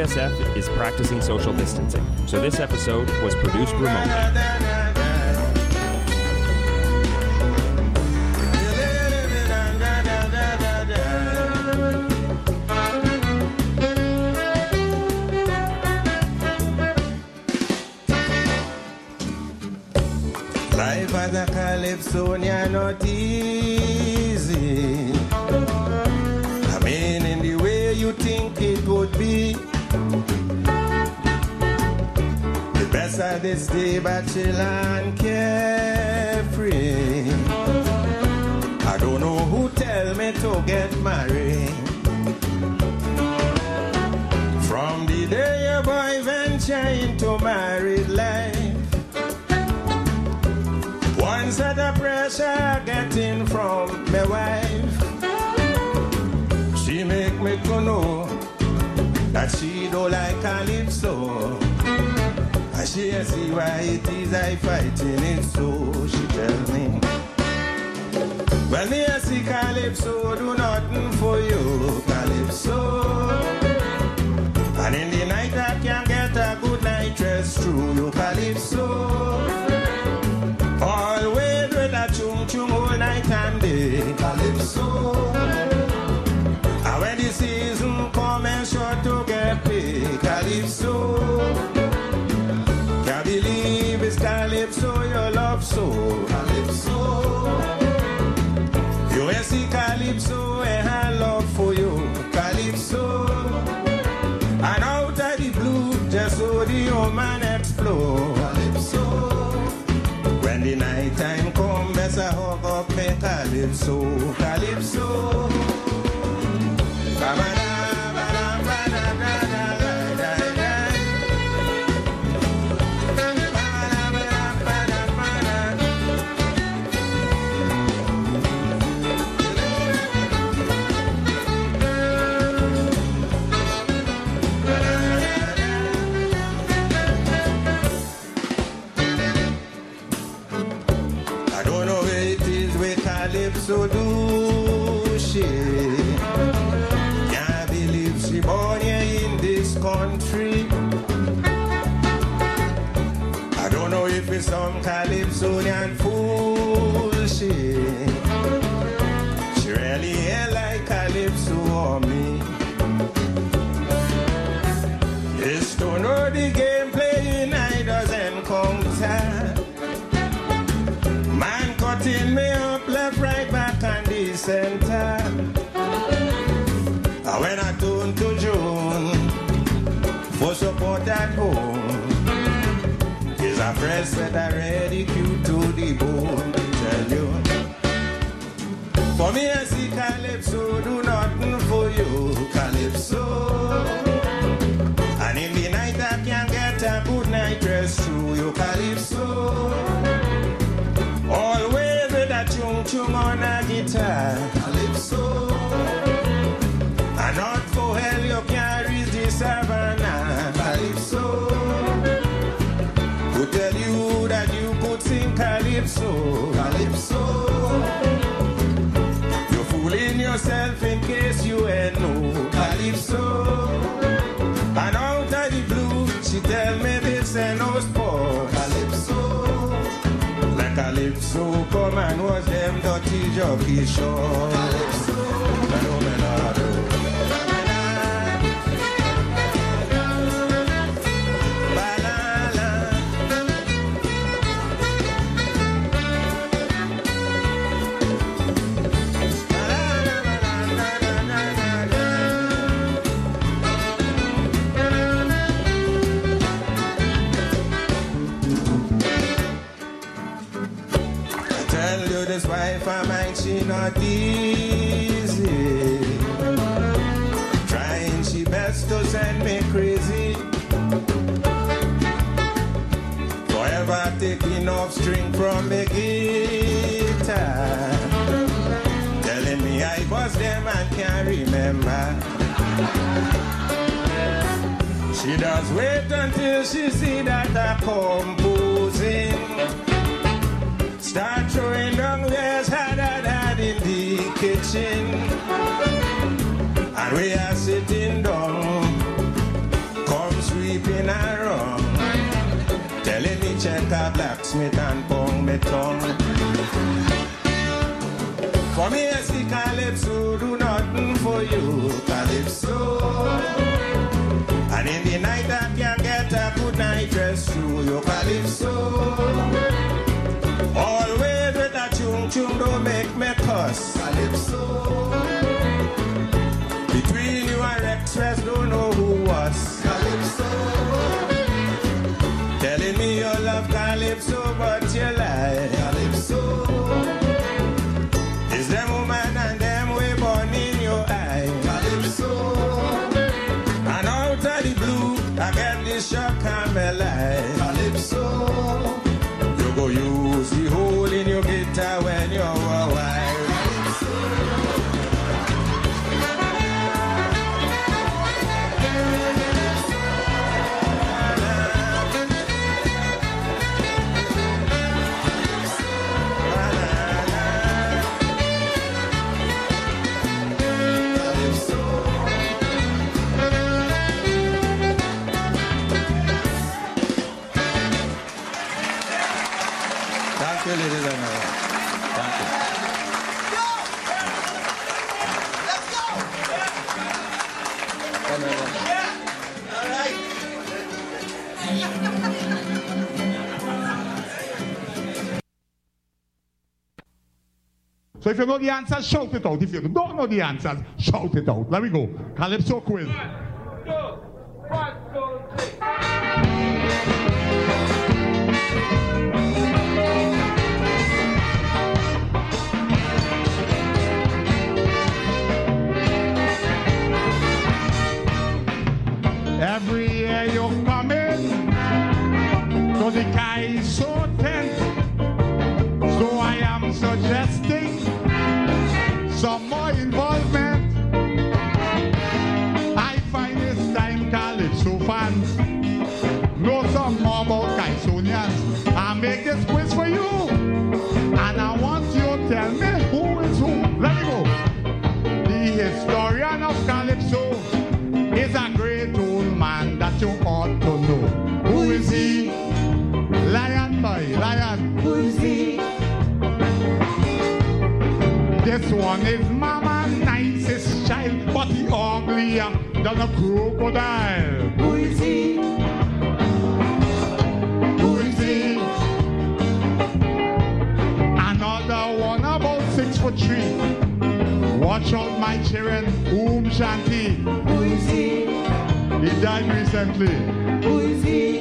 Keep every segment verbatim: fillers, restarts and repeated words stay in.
S F is practicing social distancing, so this episode was produced remotely. Life as a Calypsonian not easy. I mean, in the way you think it would be. The best of this day, bachelor and carefree. I don't know who tell me to get married. From the day a boy venture into married life, one set of pressure getting from my wife. She make me to know that she don't like Calypso. And she see why it is I fighting it so. She tell me, well, me I see Calypso do nothing for you, Calypso. And in the night I can get a good night rest through you, Calypso. Always with a chung chung all night and day, Calypso. And when the season come and sure to get paid, Calypso. Can't believe it's Calypso you love so, Calypso. You ain't see Calypso and her love for you, Calypso. And out of the blue, just so the human explode, Calypso. When the night time come, best I hug up me Calypso, Calypso. So do she? Can't believe she born here in this country. I don't know if it's some Calypsonian fool she. She really ain't like Calypso or me. It's to know the game playing I doesn't counter. Man cutting me up left, right, back and the center. And when I turn to June for support at home, is a fresh set already cute to the bone. Tell you, for me I see Calypso do nothing for you, Calypso. And in the night I can get a good night rest through you, Calypso. Always with a chung chung on a guitar, Calypso. And not for hell you can't reach the savannah, Calypso. Who tell you that you could sing Calypso, Calypso. You're fooling yourself in case you ain't know, Calypso. And out of the blue, she tell me this ain't no sport, Calypso. Calypso, come and watch them dirty jockey show. Calypso, this wife of mine, she not easy. Trying she best to send me crazy. Forever taking off string from me guitar, telling me I bust them and can't remember. She does wait until she see that I'm composing. Start throwing down where's had had had in the kitchen. And we are sitting down Smith and Pong me tongue. For me, I see Calypso, do nothing for you, Calypso. And in the night I can get a good night rest through your Calypso. Always with a chung chung, don't make me cuss, Calypso. Between you and Rex West, don't know who was, Calypso. Telling me you love Calypso, but you lie, Calypso. Is them woman and them way born in your eye, Calypso. And out of the blue, I get this shock and me lie, Calypso. You go use the hole in your guitar when you're a wife. Thank you, ladies and gentlemen. Thank you. Let's go! Come here, come here. Yeah. All right. So if you know the answers, shout it out. If you don't know the answers, shout it out. Let me go. Calypso quiz. One, two, one, two, three. Every year you come in to the Kaiso tent. So I am suggesting some more involvement. I find this time Calypso fans know some more about Kaisonians. I make this quiz for you. And I want you to tell me who is who. Let me go. The historian of Calypso is a great old man that you ought to know. Who is he? Lion boy, Lion. Who is he? This one is Mama nicest child, but he uglier than a crocodile. Who is he? Who is he? Another one about six foot three. Watch out, my children. Oom Shanti. Who is he? He died recently. Who is he?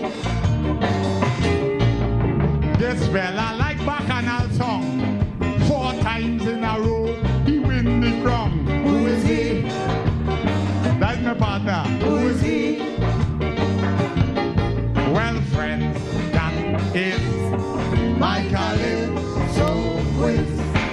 This fella like Bacchanal song. Four times in a row, he win the crown. Who is he? That's my partner. Who is he? Well, friends, that is My Calypso quiz.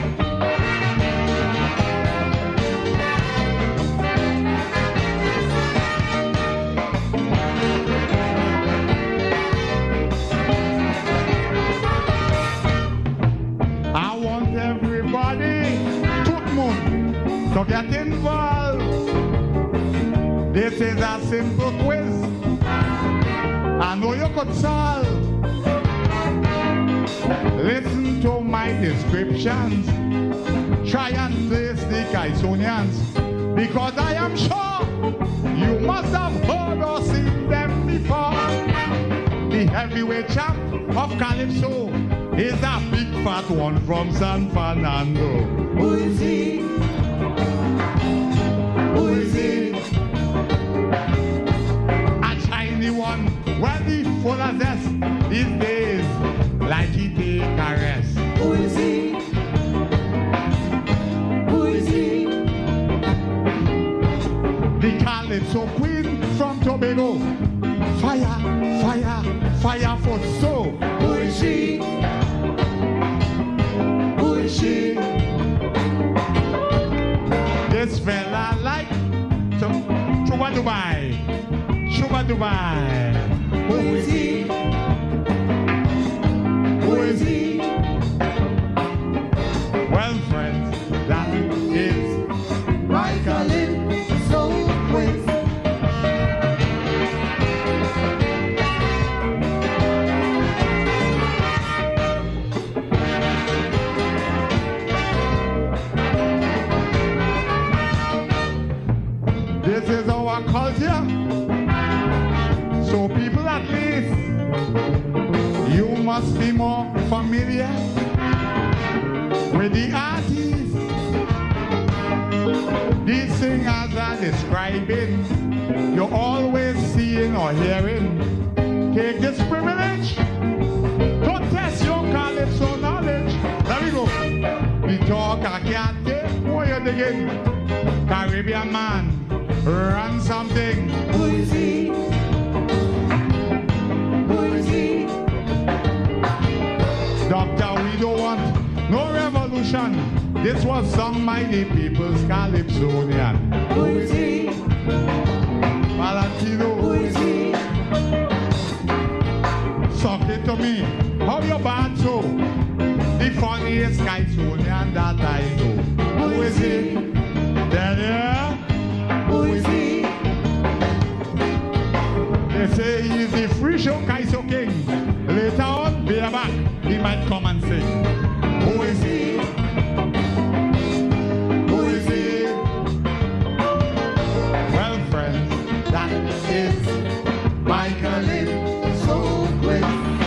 I want everybody, Tutmoon, to get involved. This is a simple quiz. I know you could solve. Listen to my descriptions. Try and place the Kaisonians, because I am sure you must have heard or seen them before. The heavyweight champ of Calypso is a big fat one from San Fernando. Who is he? Who is he? A shiny one, well, the full of zest these days, like he take a rest. Who is he? Who is he? The Calypso queen from Tobago. Fire, fire, fire for so. Who is she? Who is she? This fella like to Chuba Dubai. Chuba Dubai. Who is he? Who is he? Well, friends, that is My Calypso quiz. culture. So people, at least, you must be more familiar with the artists. These singers are describing, you're always seeing or hearing. Take this privilege to test your calypso knowledge. There we go. We talk, I can't take. Who you digging? Caribbean man, run something. Who is he? Who is he? Doctor, we don't want no revolution. This was sung by the People's Calypsonian. Who is he? Valentino. Who is he? Suck it to me. How you bad so? The funniest Calypsonian that I know. Who is he? There, there. Who is he? They say he's the free show Kaiso King. Later on, bareback, he might come and sing. Who is he? Who is he? Well, friends, that is My calypso quiz.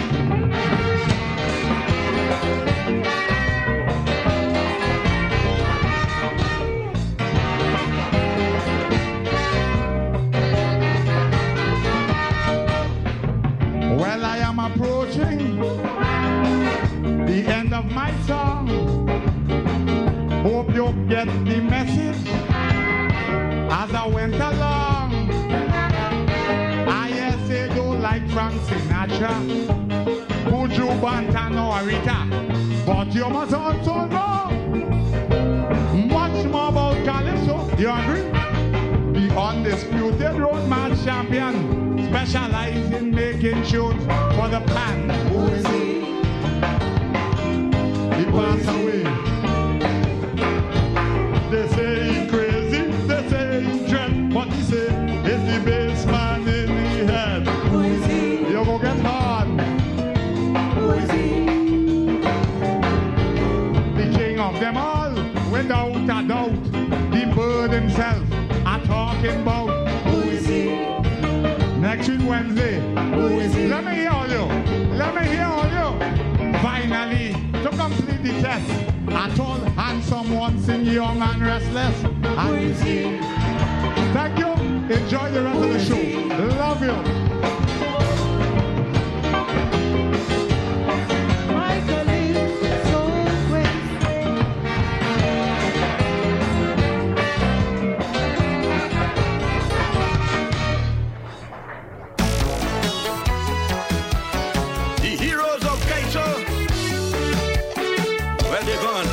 Well, I am approaching the end of my song. Hope you get the message as I went along. I yes, they don't like Frank Sinatra, Buju Banton or Rita, but you must also know much more about Calypso. You agree? The undisputed road march champion, specialized in making tunes for the pan. Who is he? He passed away. They say he's crazy, they say he's dread, but he say it's the bass man in the head. Who is he? You go get hard. Who is he? The king of them all, without a doubt, the bird himself, I'm talking about. Who is he? Next week Wednesday. Who is he? Let me hear all you. Let me hear all you. Finally, to complete the test, a tall, handsome one, sing young and restless. Who And is he? thank you. Enjoy the rest of the show. Love you. My calypso quiz. The heroes of Kaito, where they gone?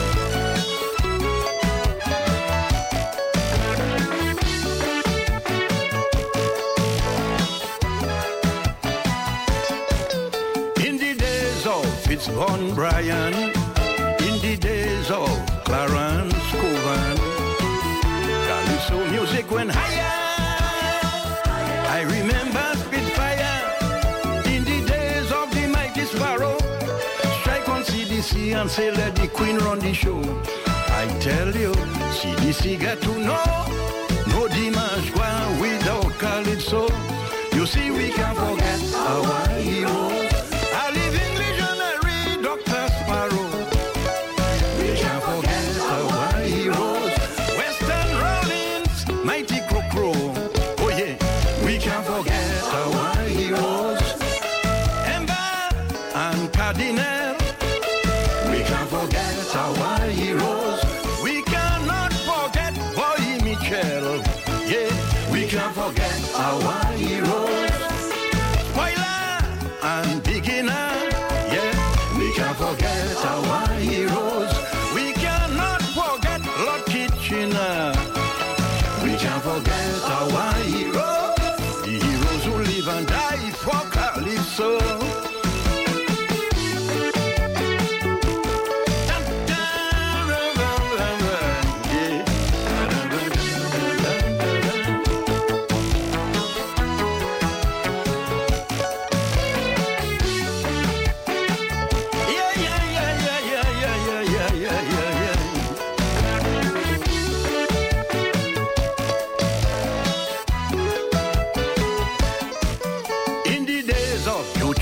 In the days of Fitzbon Bryan, in the days of Clarence Covan, Calypso music went higher. I remember Spitfire in the days of the mighty Sparrow. Strike on C D C and say let the queen run the show. I tell you, C D C got to know, no Dimash Gua without Calypso. You see, we can't forget our heroes. I live English and I read Doctor Sparrow. We can't forget our heroes. Western Rollins, mighty Crocro. Oh yeah, we can't forget our heroes. Ember and Cardinal. We can't forget our heroes. We cannot forget Boy Michel. Yeah, we can't forget our heroes. Spoiler and Beginner. Yeah, we can't forget our heroes. We cannot forget Lord Kitchener. We can't forget our heroes. The heroes who live and die for Calypso.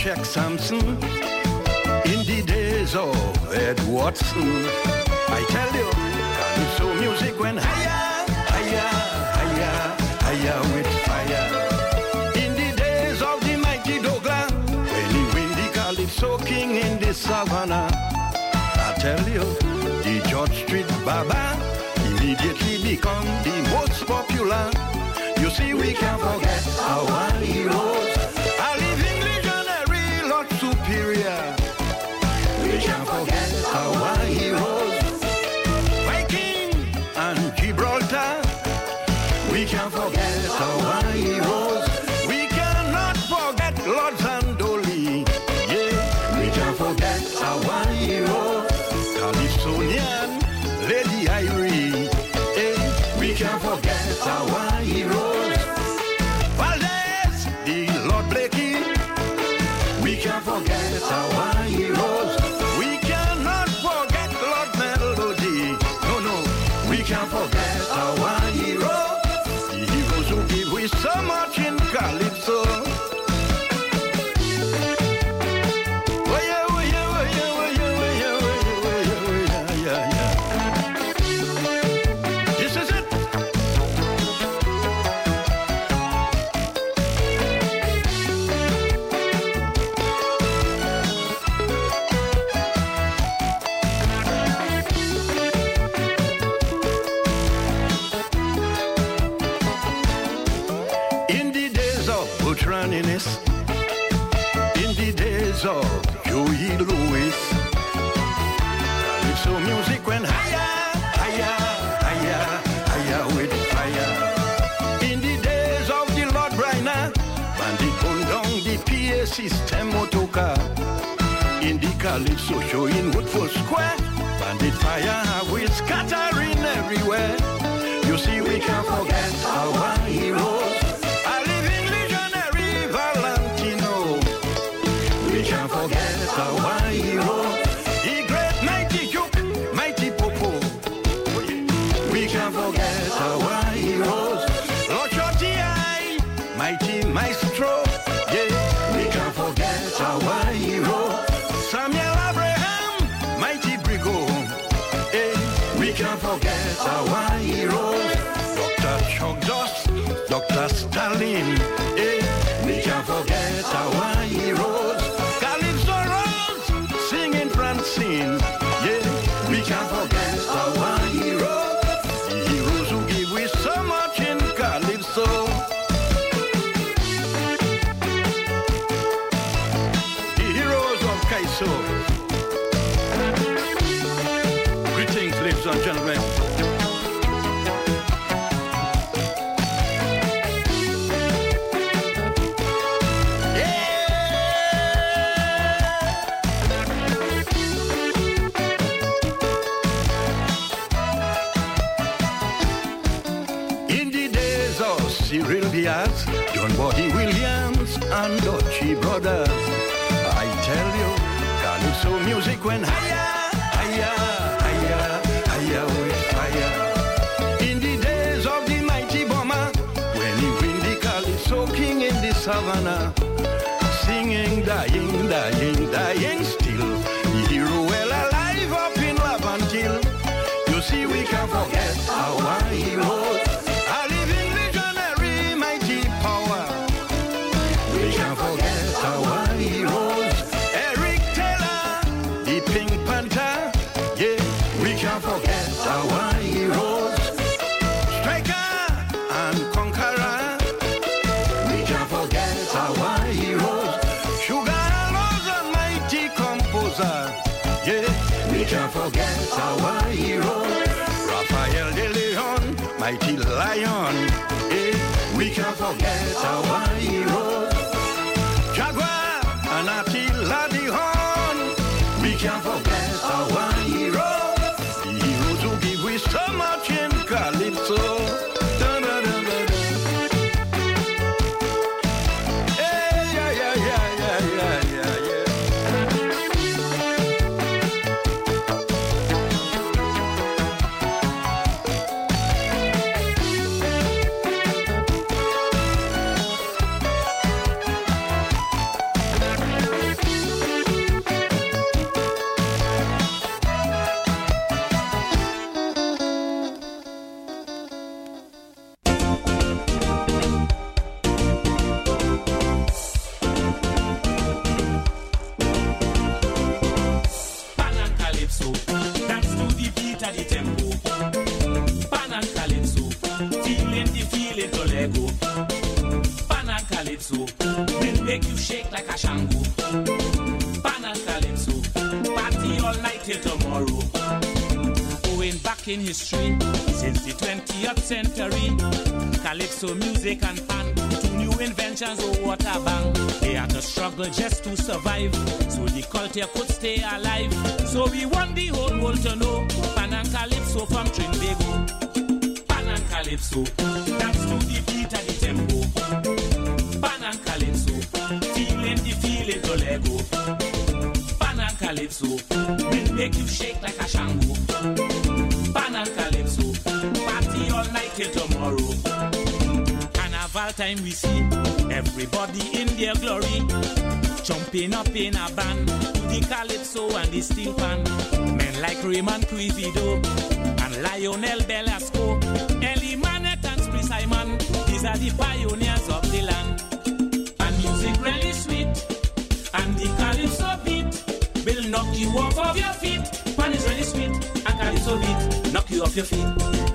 Jack Sampson, in the days of Ed Watson. I tell you, calypso music went higher, higher, higher, higher with fire. In the days of the mighty Douglas, when he win the calypso king in the savannah. I tell you, the George Street Baba immediately become the most popular. You see, we can't forget our heroes. A living legionary, Lord Superior. We can't forget our heroes. Viking and Gibraltar. We can't forget our heroes. We cannot forget Lord Zandoli. Yeah, we can't forget our heroes. Calypsonian, Lady Irie. Hey, we can't forget our heroes. Valdez, the Lord Blakey. We can't forget our heroes. We cannot forget Lord Melody. No, no, we can't forget our heroes. The heroes who give us so much in Calypso. Oh yeah, oh yeah, oh yeah, oh yeah, oh yeah, oh yeah, oh yeah, yeah, yeah. This is it. In the days of Butch Ranniness, in the days of Joey Lewis, calypso music went higher, higher, higher, higher with fire. In the days of the Lord Bryna, bandit bone down the P A system motoka. In the calypso show in Woodford Square, bandit fire we scattering everywhere. You see, we can't forget our heroes. A living legionary Valentino. We can't forget our heroes. The great mighty Duke, mighty Popo. We can't forget our heroes. Lord Shorty Eye, mighty Maestro. Yeah, we can't forget our heroes. Samuel Abraham, mighty Brigo. Hey, we can't forget our heroes. Doctor Chuck Doss, Doctor Stalin. Hey, we can't forget our heroes. Calypso Rose, singing Francine. Yeah, we can't forget our heroes. The heroes who give us so much in Calypso. The heroes of Kaiso. Greetings, ladies and gentlemen. In the days of Cyril Diaz, John Body Williams, and Dutchy Brothers, I tell you, calypso music went higher, higher, higher, higher with fire. In the days of the mighty bomber, when he win the calypso king in the savannah, singing, dying, dying, dying still. The hero well alive up in Laventille. You see, we can't forget our heroes. A living legionary, mighty power. We can't forget our heroes. Eric Taylor, the Pink Panther. Yeah, we can't forget our heroes. Striker and Conqueror. We can't forget our heroes. Sugar Rose and mighty composer. Yeah, we can't forget our heroes. Raphael de Leon, mighty lion. Yeah, we can't forget our heroes. Jaguar and Attila the Horn. We can't forget our heroes. The heroes who give us so much in Calypso. Dun, dun, dun, dun, dun. Hey, yeah, yeah, yeah, yeah, yeah, yeah, yeah. feeling to let go. Pan and calypso will make you shake like a shango. Pan and calypso, party all night till tomorrow. Going back in history, since the twentieth century, calypso music and pan, two new inventions, oh what a bang. They had to struggle just to survive, so the culture could stay alive. So we want the whole world to know, pan and calypso from Trinbago. Pan and calypso, dance to the beat and the tempo. Pan and calypso, feeling the feeling to let go. Pan and calypso, will make you shake like a shango. Pan and calypso, party all night till tomorrow. Carnival time we see everybody in their glory, jumping up in a band to the calypso and the steel pan. Men like Raymond Quivido and Lionel Belasco, Ellie Manet and Spree Simon, these are the pioneers of the land. And music really sweet, and the calypso beat will knock you off of your feet. Pan is really sweet, and calypso beat knock you off your feet.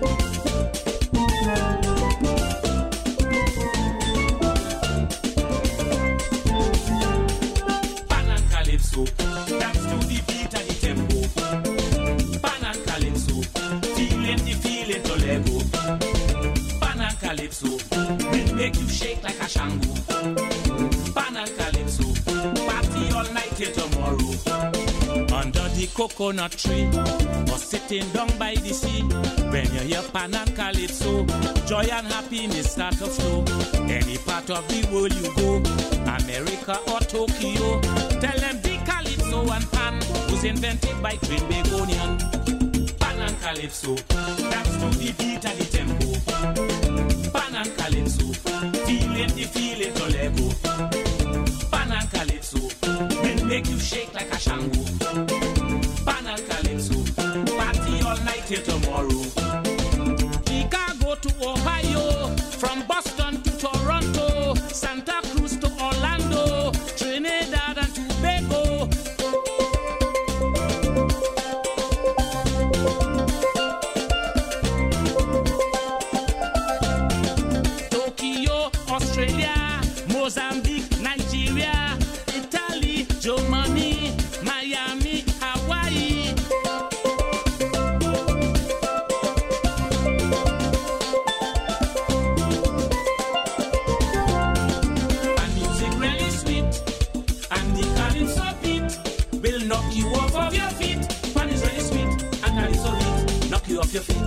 Pan and calypso, dance to the beat and the tempo. Pan and calypso, feeling the feeling to let go. Pan and calypso, will make you shake like a shango. Pan and calypso, party all night till tomorrow. Under the coconut tree, or sitting down by the sea, when you hear pan and calypso, joy and happiness start to flow. Any part of the world you go, America or Tokyo, tell them the calypso and pan was invented by Trinbagonian. Pan and calypso, dance to the beat and the tempo. Pan and calypso, feeling the feeling to let go. Pan and calypso, will make you shake like a shango. Pan and calypso, party all night till tomorrow. Chicago to Ohio, from Boston to Toronto, Santa Cruz to Orlando, Trinidad and Tobago. Tokyo, Australia, Mozambique, Nigeria, Italy, Germany, Miami, Hawaii. And music really sweet, and the calypso beat will knock you off of your feet. Pan is really sweet, and calypso beat knock you off your feet.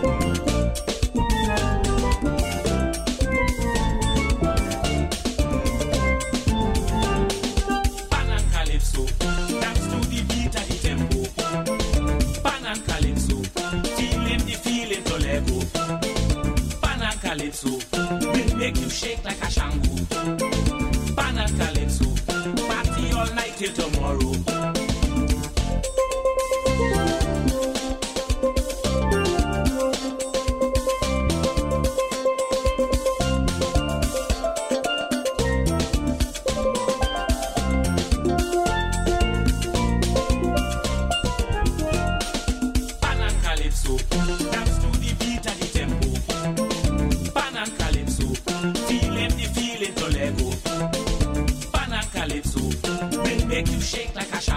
Pan and calypso, dance to the beat and the tempo. Pan and calypso, feeling the feeling to let go. Pan and calypso, will make you shake like a shango. Pan and calypso, party all night till tomorrow. Pan and calypso, dance to the beat and the tempo. Pan and calypso, feeling the feeling to let go. Pan and calypso, will make you shake like a shango.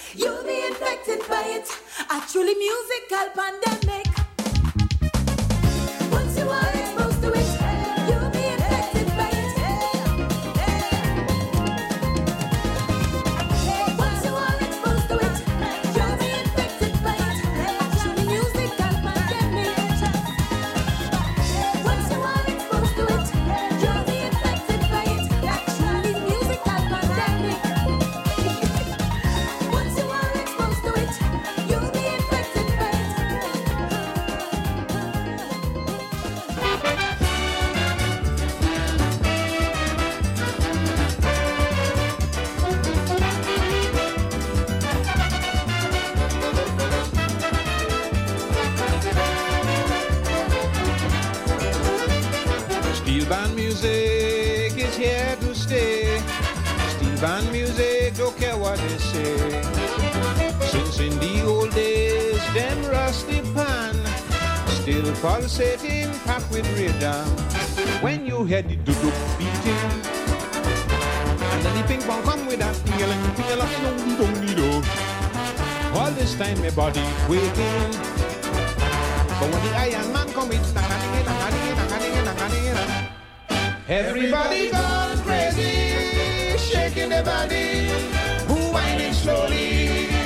You'll be infected by it. A truly musical pandemic. Once you are exposed to it, you'll be infected by it. Once you are exposed to it, you'll be infected by it. A truly musical pandemic. Once you are exposed to it, you'll be infected by it. A truly musical pandemic. Once you are exposed to it, you'll be infected by it. Steel band music is here to stay. Steel band music, don't care what they say. Since in the old days, them rusty pan still pulsating, packed with rhythm. When you hear the doo-doo beating, and then the ping pong come with that feeling, feeling, doo-doo-doo-doo. All this time my body quaking. But when the Iron Man come, it's na-na-ding, na-na-ding, na-na-ding, na-na-ding. Everybody gone crazy, shaking their body, whining slowly.